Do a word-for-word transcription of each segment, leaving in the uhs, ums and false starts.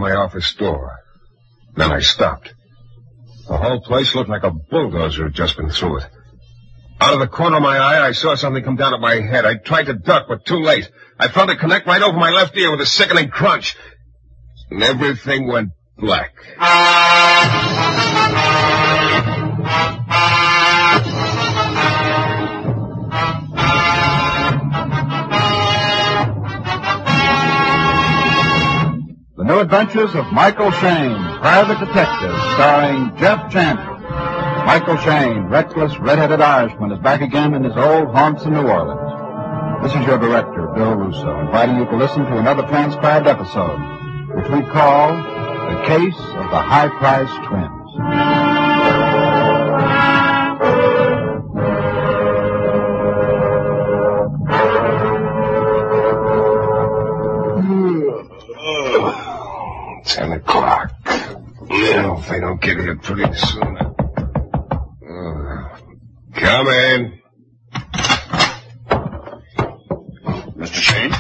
my office door. Then I stopped. The whole place looked like a bulldozer had just been through it. Out of the corner of my eye, I saw something come down at my head. I tried to duck, but too late. I felt it connect right over my left ear with a sickening crunch. And everything went black. The New Adventures of Michael Shayne, Private Detective, starring Jeff Chandler. Michael Shayne, reckless, red-headed Irishman, is back again in his old haunts in New Orleans. This is your director, Bill Russo, inviting you to listen to another transcribed episode, which we call The Case of the High-Priced Twins. Ten o'clock. Well, if they don't get here pretty soon. Uh, come in. Mister Shayne?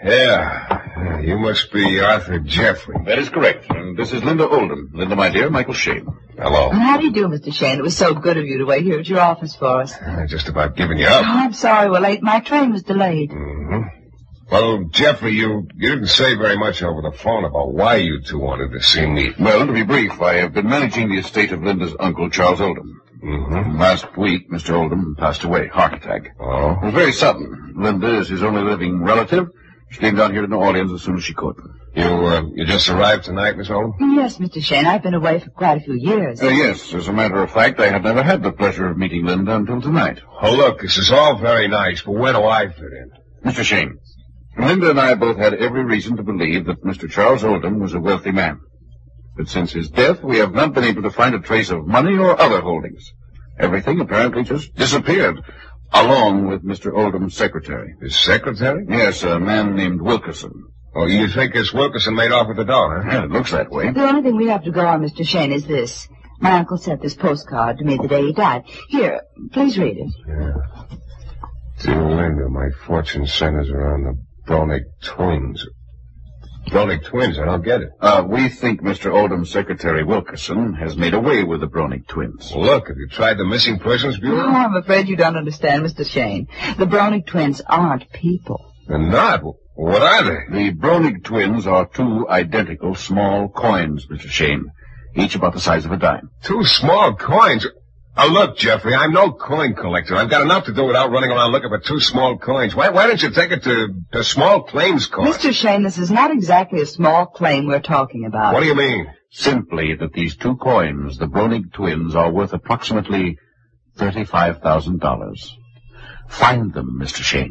Yeah. You must be Arthur Jeffrey. That is correct. And this is Linda Oldham. Linda, my dear, Michael Shayne. Hello. How do you do, Mister Shayne? It was so good of you to wait here at your office for us. Uh, just about giving you up. Oh, I'm sorry we're late. My train was delayed. Mm-hmm. Well, Jeffrey, you, you didn't say very much over the phone about why you two wanted to see me. Well, to be brief, I have been managing the estate of Linda's uncle, Charles Oldham. Mm-hmm. Last week, Mister Oldham passed away, heart attack. Oh? It was very sudden. Linda is his only living relative. She came down here to New Orleans as soon as she could. You, uh, you just arrived tonight, Miss Oldham? Yes, Mister Shayne. I've been away for quite a few years. Uh, yes, as a matter of fact, I had never had the pleasure of meeting Linda until tonight. Oh, look, this is all very nice, but where do I fit in? Mister Shayne, Linda and I both had every reason to believe that Mister Charles Oldham was a wealthy man. But since his death, we have not been able to find a trace of money or other holdings. Everything apparently just disappeared, along with Mister Oldham's secretary. His secretary? Yes, a man named Wilkerson. Oh, you think this Wilkerson made off with the dough, huh? Yeah, it looks that way. The only thing we have to go on, Mister Shayne, is this. My uncle sent this postcard to me the day he died. Here, please read it. Yeah. Dear Linda, my fortune centers around the Bronick twins. Bronick twins, I don't get it. Uh, we think Mister Oldham's secretary, Wilkerson, has made away with the Bronick twins. Well, look, have you tried the Missing Persons Bureau? Oh, I'm afraid you don't understand, Mister Shayne. The Bronick twins aren't people. They're not. What are they? The Bronick twins are two identical small coins, Mister Shayne, each about the size of a dime. Two small coins? Oh, look, Jeffrey, I'm no coin collector. I've got enough to do without running around looking for two small coins. Why, why don't you take it to, to small claims court? Mister Shayne, this is not exactly a small claim we're talking about. What do you mean? Simply that these two coins, the Bronick twins, are worth approximately thirty-five thousand dollars. Find them, Mister Shayne.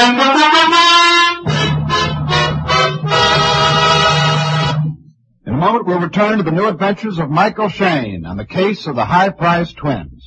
In a moment, we'll return to the New Adventures of Michael Shayne and the case of the high-priced twins.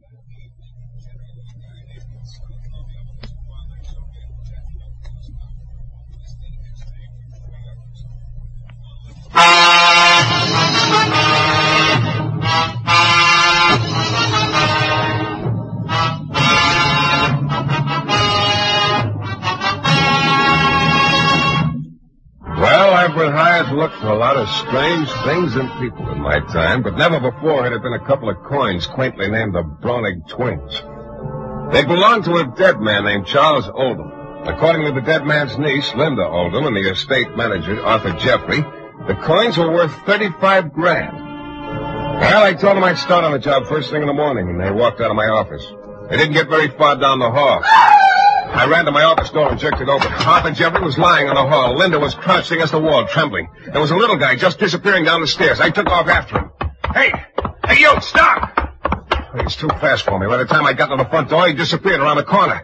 I've been hired to look for a lot of strange things and people in my time, but never before had it been a couple of coins quaintly named the Bronick twins. They belonged to a dead man named Charles Oldham. According to the dead man's niece, Linda Oldham, and the estate manager, Arthur Jeffrey, the coins were worth thirty-five grand. Well, I told them I'd start on the job first thing in the morning, and they walked out of my office. They didn't get very far down the hall. I ran to my office door and jerked it open. Arthur Jeffrey was lying on the hall. Linda was crouched against the wall, trembling. There was a little guy just disappearing down the stairs. I took off after him. Hey! Hey, you! Stop! He was too fast for me. By the time I got to the front door, he disappeared around the corner.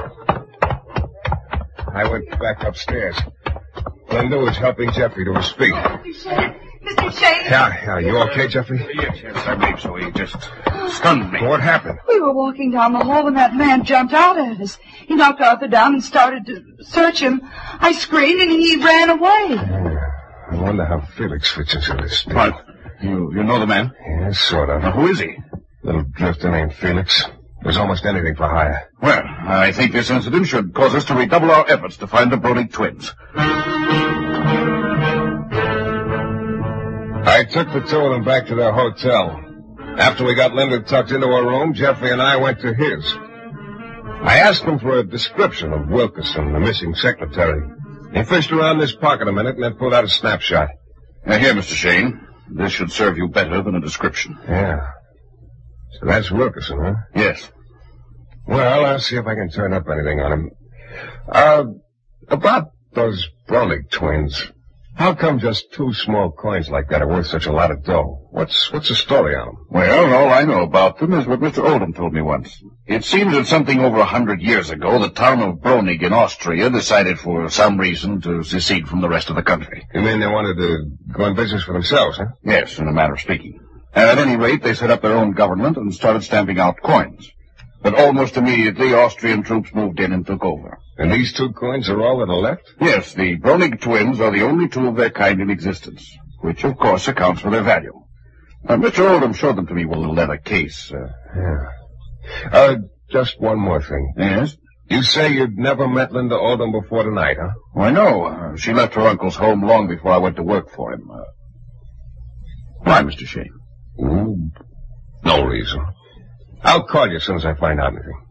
I went back upstairs. Linda was helping Jeffrey to his feet. Mister Shayne! Mister Shayne! Yeah, yeah. You okay, Jeffrey? Yes, yes, I believe so. He just stunned me. What happened? We were walking down the hall when that man jumped out at us. He knocked Arthur down and started to search him. I screamed and he ran away. Yeah. I wonder how Felix fits into this thing. What? You, you know the man? Yeah, sort of. Now, who is he? Little drifter named Felix. There's almost anything for hire. Well, I think this incident should cause us to redouble our efforts to find the Bronick twins. I took the two of them back to their hotel. After we got Linda tucked into her room, Jeffrey and I went to his. I asked him for a description of Wilkerson, the missing secretary. He fished around his pocket a minute and then pulled out a snapshot. Now, here, Mister Shane. This should serve you better than a description. Yeah. So that's Wilkerson, huh? Yes. Well, I'll see if I can turn up anything on him. Uh, about those Browning twins. How come just two small coins like that are worth such a lot of dough? What's what's the story on them? Well, all I know about them is what Mister Oldham told me once. It seems that something over a hundred years ago, the town of Bronig in Austria decided for some reason to secede from the rest of the country. You mean they wanted to go in business for themselves, huh? Yes, in a manner of speaking. And at any rate, they set up their own government and started stamping out coins. But almost immediately, Austrian troops moved in and took over. And these two coins are all that are left? Yes, the Bronig twins are the only two of their kind in existence, which, of course, accounts for their value. Uh, Mister Oldham showed them to me with a little leather case. Uh, yeah. Uh, just one more thing. Yes? You say you'd never met Linda Oldham before tonight, huh? Why, no. Uh, she left her uncle's home long before I went to work for him. Uh, why, Mister Shane? Ooh, no reason. I'll call you as soon as I find out anything.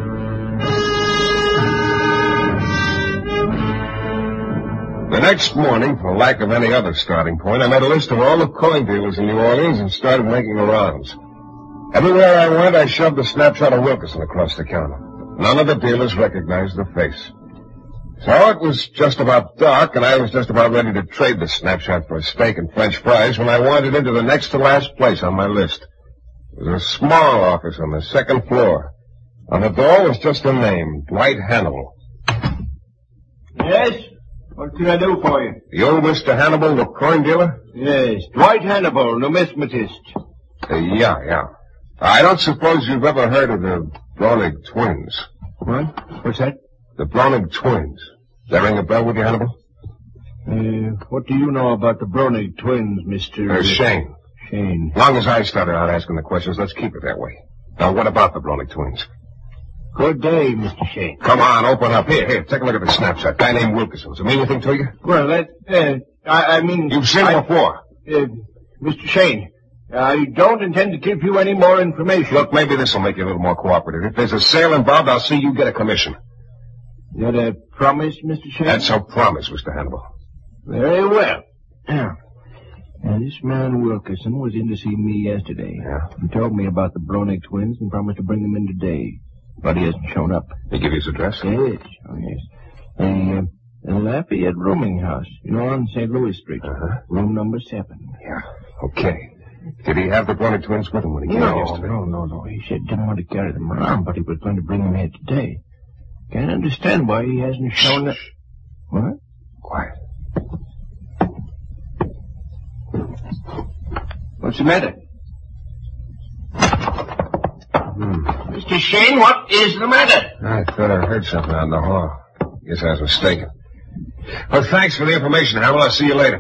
The next morning, for lack of any other starting point, I made a list of all the coin dealers in New Orleans and started making the rounds. Everywhere I went, I shoved a snapshot of Wilkerson across the counter. None of the dealers recognized the face. So it was just about dark, and I was just about ready to trade the snapshot for a steak and French fries when I wandered into the next to last place on my list. It was a small office on the second floor. On the door was just a name, Dwight Hannibal. Yes? What can I do for you? You, Mister Hannibal, the coin dealer? Yes, Dwight Hannibal, numismatist. Uh, yeah, yeah. I don't suppose you've ever heard of the Browning twins. What? What's that? The Browning twins. Does that ring a bell with you, Hannibal? Uh, what do you know about the Browning twins, Mister Uh, Shane. Shane. Long as I started out asking the questions, let's keep it that way. Now, what about the Browning twins? Good day, Mister Shane. Come on, open up. Here, here, take a look at the snapshot. Guy named Wilkerson. Does it mean anything to you? Well, that, uh, I, I mean... You've seen I, him before. Uh, Mister Shane, I don't intend to give you any more information. Look, maybe this will make you a little more cooperative. If there's a sale involved, I'll see you get a commission. Is that a promise, Mister Shane? That's a promise, Mister Hannibal. Very well. Now, this man Wilkerson was in to see me yesterday. Yeah? He told me about the Browning twins and promised to bring them in today. But he hasn't shown up. They give you his address? Yes, oh yes. The, uh, the Lafayette rooming house, you know, on Saint Louis Street. Uh-huh. Room number seven. Yeah, okay. Did he have the Browning twins with him when he came No, yesterday? no, no, no. He said he didn't want to carry them around, but he was going to bring them here today. Can't understand why he hasn't shown up. What? Quiet. What's the matter? Hmm. Mister Shane, what is the matter? I thought I heard something out in the hall. Guess I was mistaken. Well, thanks for the information, Hannibal. I'll see you later.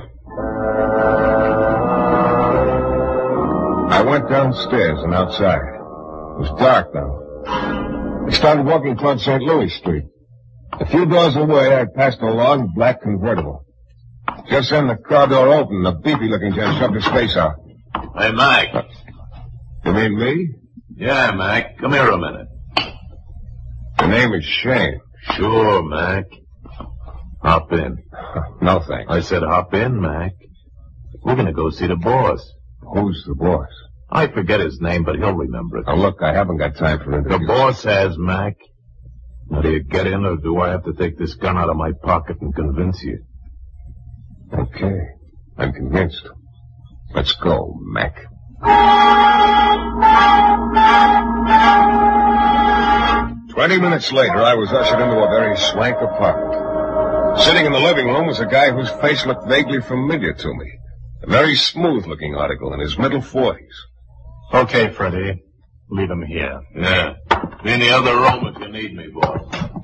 I went downstairs and outside. It was dark now. I started walking toward Saint Louis Street. A few doors away, I passed a long black convertible. Just then, the car door opened, and a beefy-looking gent shoved his face out. Hey, Mac. You mean me? Yeah, Mac. Come here a minute. The name is Shane. Sure, Mac. Hop in. No, thanks. I said hop in, Mac. We're going to go see the boss. Who's the boss? I forget his name, but he'll remember it. Now, look, I haven't got time for interviews. The boss has, Mac. Now, do you get in, or do I have to take this gun out of my pocket and convince you? Okay. I'm convinced. Let's go, Mac. Twenty minutes later, I was ushered into a very swank apartment. Sitting in the living room was a guy whose face looked vaguely familiar to me. A very smooth-looking article in his middle forties. Okay, Freddie. Leave him here. Yeah. Be in the other room if you need me, boss.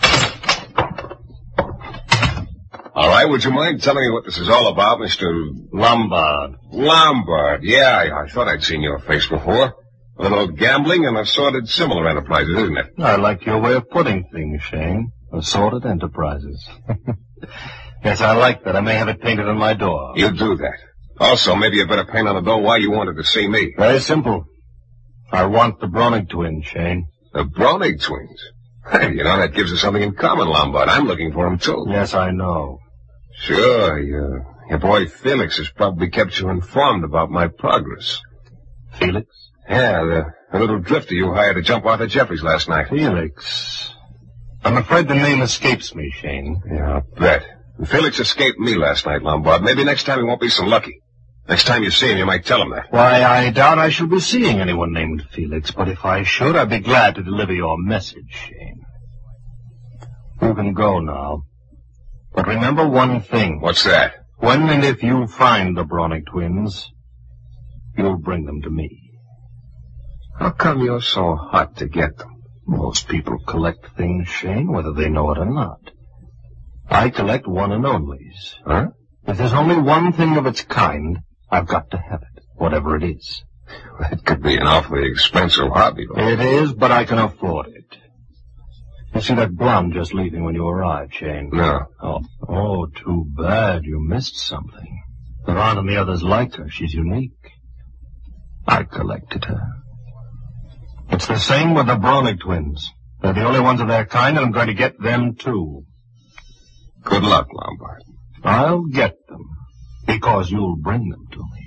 All right, would you mind telling me what this is all about, Mister Lombard. Lombard? Yeah, I, I thought I'd seen your face before. A little gambling and assorted similar enterprises, isn't it? I like your way of putting things, Shane. Assorted enterprises. Yes, I like that. I may have it painted on my door. You do that. Also, maybe you better paint on the door why you wanted to see me. Very simple. I want the Browning twins, Shane. The Browning twins? Hey, you know, that gives us something in common, Lombard. I'm looking for them, too. Yes, I know. Sure, your, your boy Felix has probably kept you informed about my progress. Felix? Yeah, the, the little drifter you hired to jump Arthur Jeffries last night. Felix. I'm afraid the name escapes me, Shane. Yeah, I'll bet. And Felix escaped me last night, Lombard. Maybe next time he won't be so lucky. Next time you see him, you might tell him that. Why, I doubt I shall be seeing anyone named Felix, but if I should, I'd be glad to deliver your message, Shane. You can go now. But remember one thing. What's that? When and if you find the Browning twins, you'll bring them to me. How come you're so hot to get them? Most people collect things, Shane, whether they know it or not. I collect one and onlys. Huh? If there's only one thing of its kind, I've got to have it, whatever it is. It could be an awfully expensive hobby, though. It is, but I can afford it. You see that blonde just leaving when you arrived, Shane? No. Oh, oh, too bad. You missed something. There aren't any others like her. She's unique. I collected her. It's the same with the Browning twins. They're the only ones of their kind, and I'm going to get them, too. Good luck, Lombard. I'll get them, because you'll bring them to me.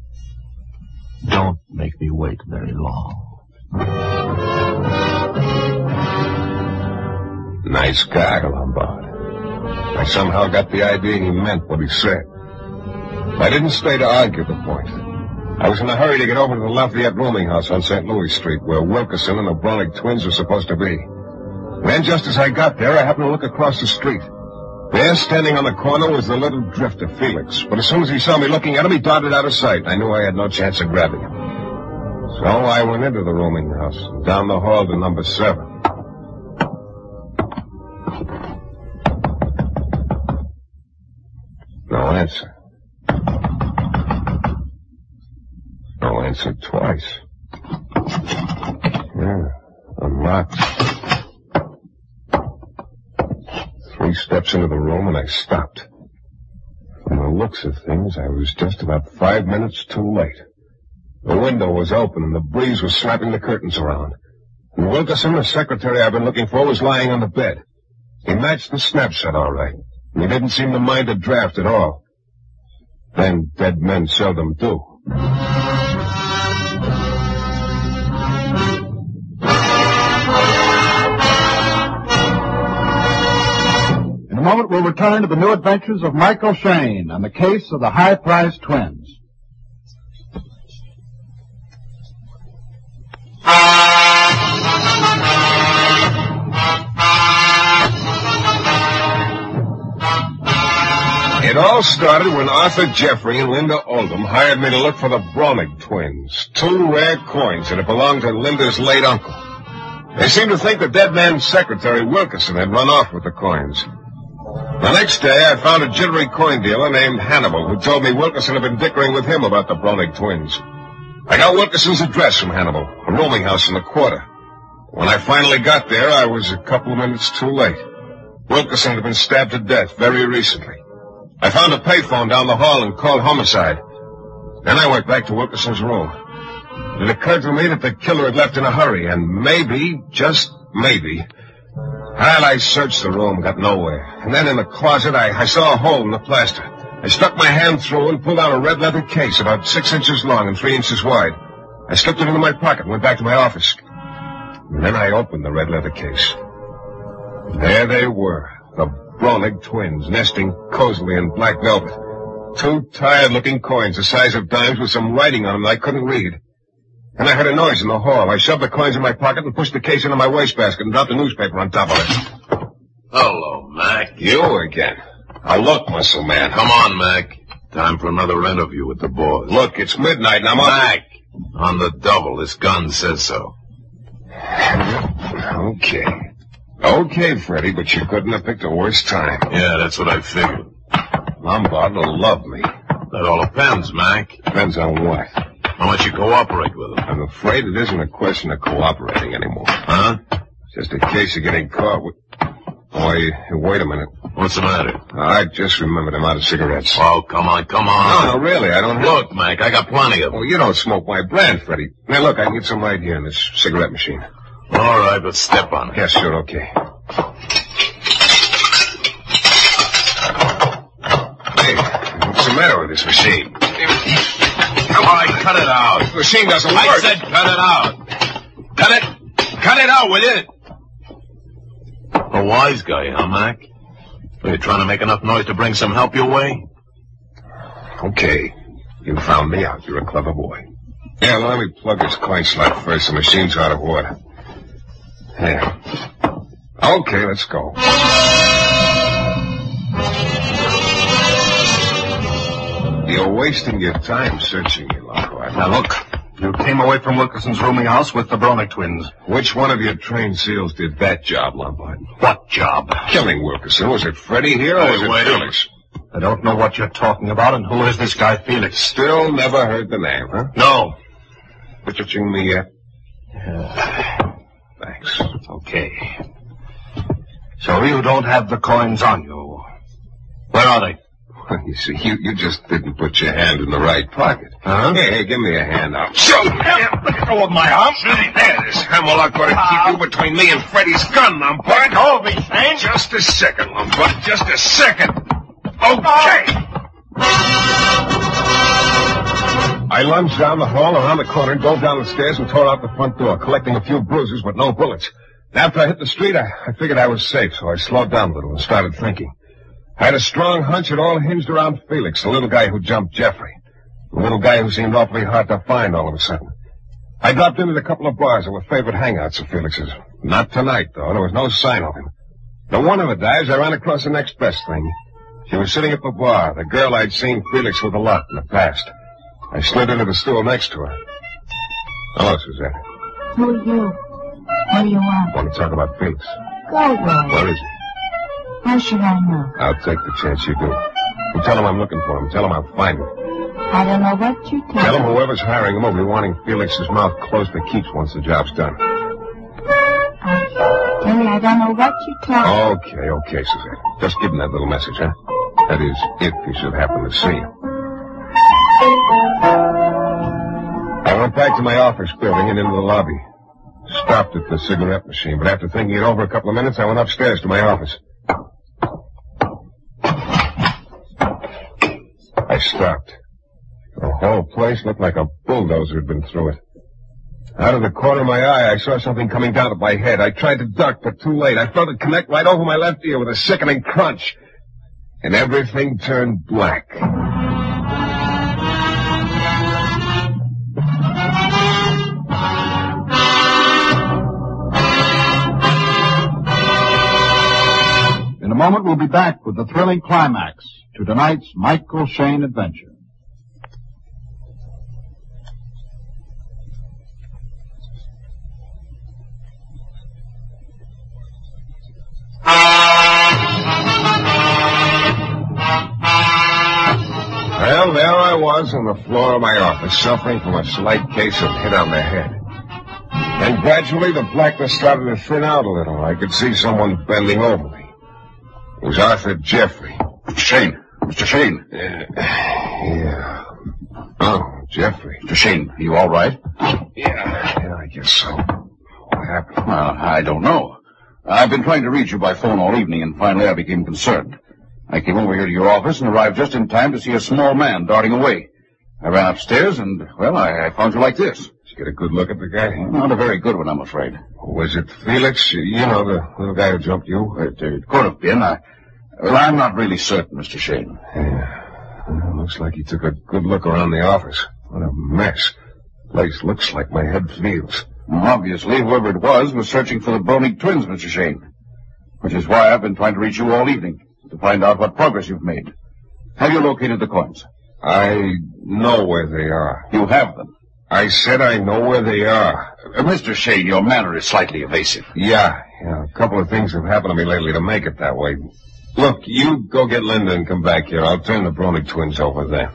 Don't make me wait very long. Nice guy, Lombard. I somehow got the idea he meant what he said. I didn't stay to argue the point. I was in a hurry to get over to the Lafayette rooming house on Saint Louis Street, where Wilkerson and the Browning twins were supposed to be. Then, just as I got there, I happened to look across the street. There, standing on the corner, was the little drifter, Felix. But as soon as he saw me looking at him, he darted out of sight. I knew I had no chance of grabbing him. So I went into the rooming house, down the hall to number seven. No answer. No answer twice. Yeah, unlocked. Three steps into the room and I stopped. From the looks of things, I was just about five minutes too late. The window was open and the breeze was slapping the curtains around. And Wilkerson, the secretary I've been looking for, was lying on the bed. He matched the snapshot all right. And he didn't seem to mind a draft at all. Then dead men seldom do. In a moment, we'll return to the new adventures of Michael Shayne and the case of the high-priced twins. It all started when Arthur Jeffrey and Linda Oldham hired me to look for the Browning twins, two rare coins that had belonged to Linda's late uncle. They seemed to think the dead man's secretary, Wilkerson, had run off with the coins. The next day, I found a jittery coin dealer named Hannibal who told me Wilkerson had been dickering with him about the Browning twins. I got Wilkerson's address from Hannibal, a rooming house in the quarter. When I finally got there, I was a couple of minutes too late. Wilkerson had been stabbed to death very recently. I found a payphone down the hall and called homicide. Then I went back to Wilkerson's room. It occurred to me that the killer had left in a hurry, and maybe, just maybe... Well, I searched the room, got nowhere. And then in the closet, I, I saw a hole in the plaster. I stuck my hand through and pulled out a red leather case about six inches long and three inches wide. I slipped it into my pocket and went back to my office. And then I opened the red leather case. There they were, the Browning twins, nesting cozily in black velvet. Two tired-looking coins the size of dimes with some writing on them that I couldn't read. And I heard a noise in the hall. I shoved the coins in my pocket and pushed the case into my wastebasket and dropped a newspaper on top of it. Hello, Mac. You again. Now look, muscle man. Come on, Mac. Time for another interview with the boss. Look, it's midnight and I'm on... Mac, on the double. This gun says so. Okay. Okay, Freddie, but you couldn't have picked a worse time. Yeah, that's what I figured. Lombard will love me. That all depends, Mac. Depends on what? How much you cooperate with him? I'm afraid it isn't a question of cooperating anymore. Huh? It's just a case of getting caught with... Boy, wait a minute. What's the matter? I just remembered I'm out of cigarettes. Oh, come on, come on. No, no, really, I don't have... Look, Mac, I got plenty of them. Oh, you don't smoke my brand, Freddie. Now, look, I can get some right here in this cigarette machine. All right, but step on it. Yeah, sure, okay. Hey, what's the matter with this machine? Come on, cut it out. The machine doesn't work. I said cut it out. Cut it. Cut it out, will you? A wise guy, huh, Mac? Are you trying to make enough noise to bring some help your way? Okay. You found me out. You're a clever boy. Yeah, well, let me plug this coin slot first. The machine's out of order. Yeah. Okay, let's go. You're wasting your time searching me, Lockhart. Now, look. You came away from Wilkerson's rooming house with the Bronick twins. Which one of your trained SEALs did that job, Lombard? What job? Killing Wilkerson. Was it Freddie here or Hey, was it wait a Felix? I don't know what you're talking about, and who is this guy, Felix? Still never heard the name, huh? No. Picturing me yet? Uh, Thanks. okay. So you don't have the coins on you. Where are they? You see, you, you just didn't put your hand in the right pocket. Huh? Hey, hey, give me a hand out. So, let go of my arm. There, this Hemlock ought to keep you between me and Freddie's gun, Lombard. Let go of me, Shane. Just a second, Lombard. Just a second. Okay. I lunged down the hall, around the corner, dove down the stairs, and tore out the front door, collecting a few bruises but no bullets. After I hit the street, I, I figured I was safe, so I slowed down a little and started thinking. I had a strong hunch it all hinged around Felix, the little guy who jumped Jeffrey. The little guy who seemed awfully hard to find all of a sudden. I dropped into a couple of bars that were favorite hangouts of Felix's. Not tonight, though. There was no sign of him. The one of the dives, I ran across the next best thing. She was sitting at the bar, the girl I'd seen Felix with a lot in the past. I slid into the stool next to her. Hello, Suzette. Who are you? What do you want? Want to talk about Felix? Go away. Where is he? How should I know? I'll take the chance you do. You tell him I'm looking for him. Tell him I'll find him. I don't know what you tell Tell him whoever's hiring him will be wanting Felix's mouth closed for keeps once the job's done. I tell you, I don't know what you tell Okay, okay, Suzette. Just give him that little message, huh? That is, if he should happen to see you. I went back to my office building and into the lobby. Stopped at the cigarette machine, but after thinking it over a couple of minutes, I went upstairs to my office. I stopped. The whole place looked like a bulldozer had been through it. Out of the corner of my eye, I saw something coming down at my head. I tried to duck, but too late. I felt it connect right over my left ear with a sickening crunch. And everything turned black. In a moment, we'll be back with the thrilling climax to tonight's Michael Shayne adventure. Well, there I was on the floor of my office, suffering from a slight case of hit on the head. And gradually the blackness started to thin out a little. I could see someone bending over me. It was Arthur Jeffrey. Mister Shayne. Mister Shayne. Uh, yeah. Oh, Jeffrey. Mister Shayne, are you all right? Yeah, yeah, I guess so. What happened? Well, I don't know. I've been trying to reach you by phone all evening, and finally I became concerned. I came over here to your office and arrived just in time to see a small man darting away. I ran upstairs and, well, I, I found you like this. Did you get a good look at the guy? Not a very good one, I'm afraid. Was it Felix? You know, the little guy who jumped you? It, it could have been. I, well, I'm not really certain, Mister Shayne. Yeah. Well, looks like he took a good look around the office. What a mess. The place looks like my head feels. Well, obviously, whoever it was was searching for the Bronick twins, Mister Shayne. Which is why I've been trying to reach you all evening, to find out what progress you've made. Have you located the coins? I know where they are. You have them. I said I know where they are. Uh, Mister Shayne, your manner is slightly evasive. Yeah, yeah. A couple of things have happened to me lately to make it that way. Look, you go get Linda and come back here. I'll turn the Bronick twins over there.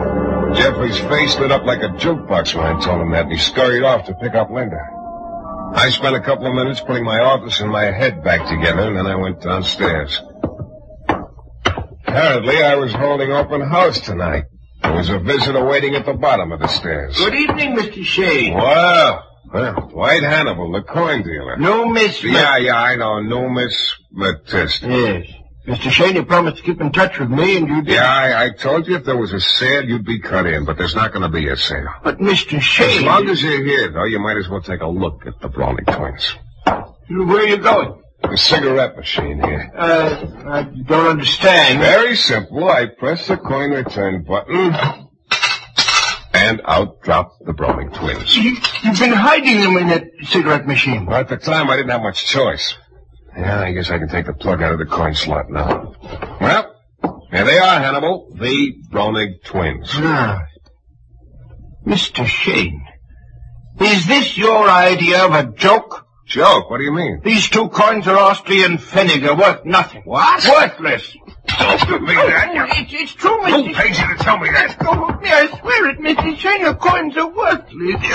Jeffrey's face lit up like a jukebox when I told him that, and he scurried off to pick up Linda. I spent a couple of minutes putting my office and my head back together, and then I went downstairs. Apparently, I was holding open house tonight. There was a visitor waiting at the bottom of the stairs. Good evening, Mister Shane. Well, well, Dwight Hannibal, the coin dealer. No, Miss... Yeah, yeah, I know. No, Miss Batista. Yes. Mister Shane, you promised to keep in touch with me, and you did. Yeah, I, I told you if there was a sale, you'd be cut in, but there's not going to be a sale. But, Mister Shane... As long as you're here, though, you might as well take a look at the Browning twins. Where are you going? The cigarette machine here. Uh, I don't understand. Very simple. I press the coin return button, and out drop the Browning twins. You, you've been hiding them in that cigarette machine. Well, at the time, I didn't have much choice. Yeah, I guess I can take the plug out of the coin slot now. Well, here they are, Hannibal. The Browning twins. Ah. Mister Shane, is this your idea of a joke? Joke? What do you mean? These two coins are Austrian Pfennig. They're worth nothing. What? Worthless. Don't give me that. Oh, it's, it's true, Mister Who pays you to tell me that? Go with me, I swear it, Mister Shane. Your coins are worthless.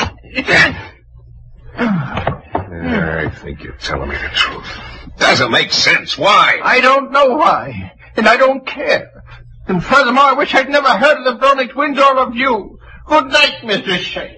Yeah, I think you're telling me the truth. Doesn't make sense. Why? I don't know why, and I don't care. And furthermore, I wish I'd never heard of the Browning twins or of you. Good night, Mister Shane.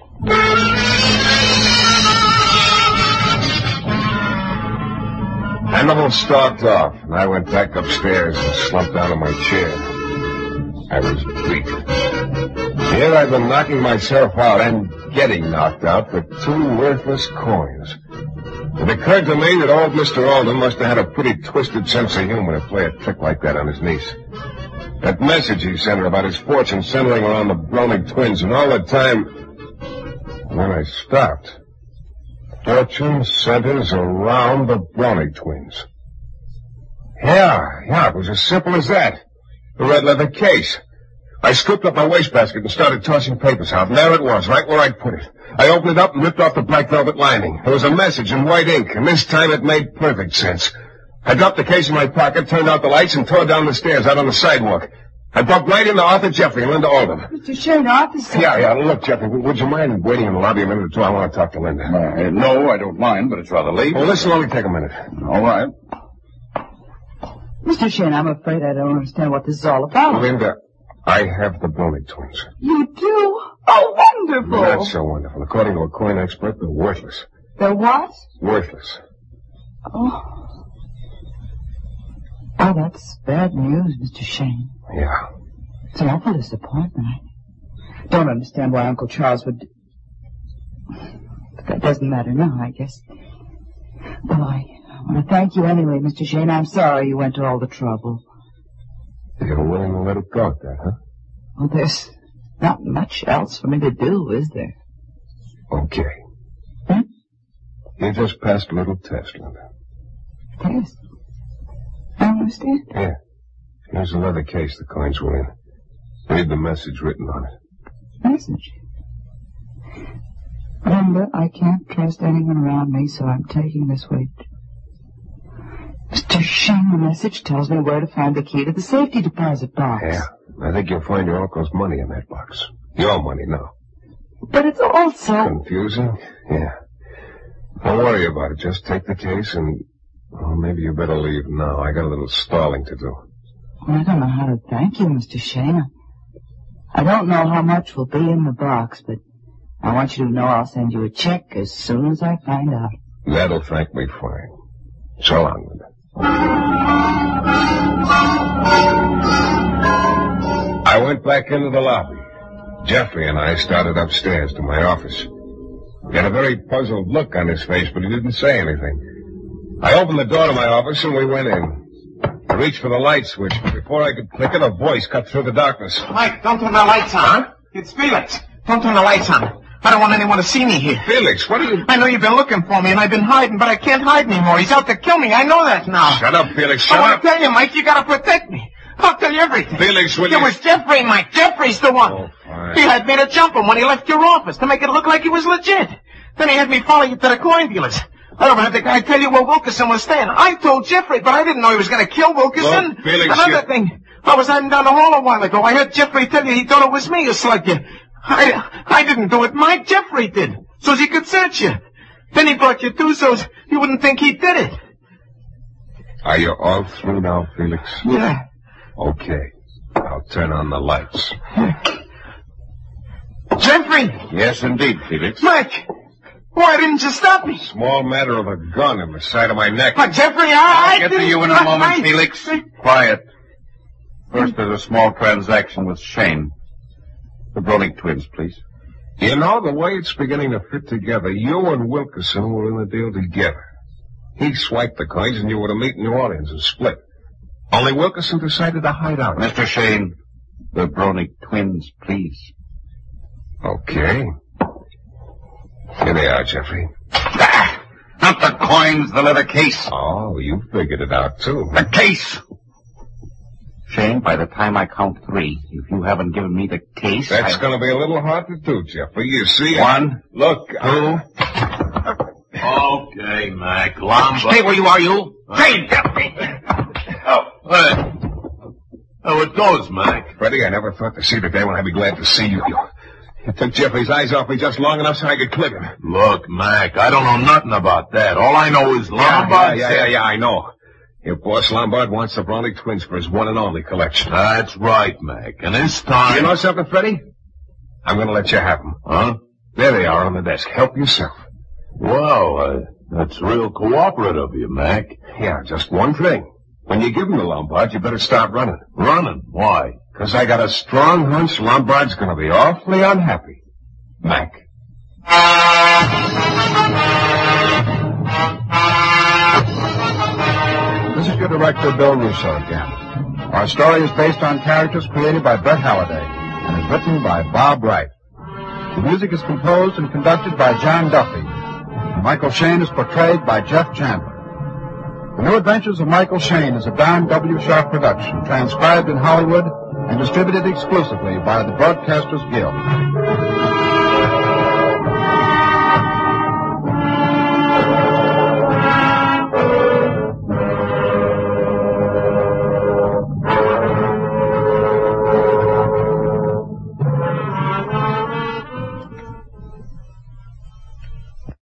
Hannibal stalked off, and I went back upstairs and slumped down in my chair. I was beat. Here I've been knocking myself out and getting knocked out for two worthless coins. It occurred to me that old Mister Alden must have had a pretty twisted sense of humor to play a trick like that on his niece. That message he sent her about his fortune centering around the Browning twins, and all the time, when I stopped, fortune centers around the Browning twins. Yeah, yeah, it was as simple as that. The red leather case. I scooped up my wastebasket and started tossing papers out, and there it was, right where I'd put it. I opened it up and ripped off the black velvet lining. There was a message in white ink, and this time it made perfect sense. I dropped the case in my pocket, turned out the lights, and tore down the stairs out on the sidewalk. I bumped right into Arthur Jeffrey and Linda Oldham. Mister Shane, Arthur said... Yeah, yeah, look, Jeffrey, would you mind waiting in the lobby a minute or two? I want to talk to Linda. Uh, no, I don't mind, but it's rather late. Well, this will only take a minute. All right. Mister Shane, I'm afraid I don't understand what this is all about. Linda, I have the Browning twins. You do? Oh, wonderful. Not so wonderful. According to a coin expert, they're worthless. They're what? Worthless. Oh. Oh, that's bad news, Mister Shane. Yeah. It's an awful disappointment. I don't understand why Uncle Charles would... But that doesn't matter now, I guess. Well, I want to thank you anyway, Mister Shane. I'm sorry you went to all the trouble. You're willing to let it go at that, huh? Well, there's not much else for me to do, is there? Okay. Hmm? You just passed a little test, Linda. Test? I don't understand. Yeah. Here's the leather case the coins were in. Read the message written on it. Message? Remember, I can't trust anyone around me, so I'm taking this weight. Mister Shane, the message tells me where to find the key to the safety deposit box. Yeah. I think you'll find your uncle's money in that box. Your money now. But it's all so... Confusing? Yeah. Don't worry about it. Just take the case and... Well, maybe you better leave now. I got a little stalling to do. Well, I don't know how to thank you, Mister Shane. I don't know how much will be in the box, but I want you to know I'll send you a check as soon as I find out. That'll thank me fine. So long, Linda. I went back into the lobby. Jeffrey and I started upstairs to my office. He had a very puzzled look on his face, but he didn't say anything. I opened the door to my office and we went in. I reached for the light switch, but before I could click it, a voice cut through the darkness. Mike, don't turn the lights on. Huh? It's Felix. Don't turn the lights on. I don't want anyone to see me here. Felix, what are you... I know you've been looking for me, and I've been hiding, but I can't hide anymore. He's out to kill me. I know that now. Shut up, Felix. Shut I want up. to tell you, Mike, you gotta protect me. I'll tell you everything. Felix, will It you... was Jeffrey, Mike. Jeffrey's the one. Oh, fine. He had me to jump him when he left your office to make it look like he was legit. Then he had me follow you to the coin dealers. I don't have the guy tell you where Wilkerson was staying. I told Jeffrey, but I didn't know he was going to kill Wilkerson. Look, Felix, Another you... thing, I was hiding down the hall a while ago. I heard Jeffrey tell you he thought it was me who slugged you. I, I didn't do it, Mike. Jeffrey did, so he could search you. Then he brought you two so you wouldn't think he did it. Are you all through now, Felix? Yeah. Okay. I'll turn on the lights. Jeffrey! Yes, indeed, Felix. Mike! Why didn't you stop me? Small matter of a gun in the side of my neck. But Jeffrey, I... I'll get to you in a moment, Felix. Quiet. First, there's a small transaction with Shane. The Bronick twins, please. You know, the way it's beginning to fit together, you and Wilkerson were in the deal together. He swiped the coins and you were to meet in New Orleans and split. Only Wilkerson decided to hide out. Mister Shane, the Bronick twins, please. Okay. Here they are, Jeffrey. Ah, not the coins, the leather case. Oh, you figured it out, too. The case! Shane, by the time I count three, if you haven't given me the case... That's I... going to be a little hard to do, Jeffrey. You see... One. Look, Two. I... Okay, Mac. Lombard. Stay where you are, you. Hey, Jeffrey. Oh, hey. How it goes, Mac? Freddie, I never thought to see the day when I'd be glad to see you. You, you took Jeffrey's eyes off me just long enough so I could clip him. Look, Mac, I don't know nothing about that. All I know is Yeah, Lombard yeah, said- yeah, yeah, yeah, I know. Your boss Lombard wants the Bronick twins for his one and only collection. That's right, Mac. And this time... You know something, Freddie? I'm going to let you have them. Huh? There they are on the desk. Help yourself. Well, uh, that's real cooperative of you, Mac. Yeah, just one thing. When you give them to Lombard, you better start running. Running? Why? Because I got a strong hunch Lombard's going to be awfully unhappy. Mac. This is your director, Bill Russo, again. Our story is based on characters created by Brett Halliday and is written by Bob Wright. The music is composed and conducted by John Duffy. And Michael Shane is portrayed by Jeff Chandler. The New Adventures of Michael Shane is a Don W. Sharp production, transcribed in Hollywood and distributed exclusively by the Broadcasters Guild.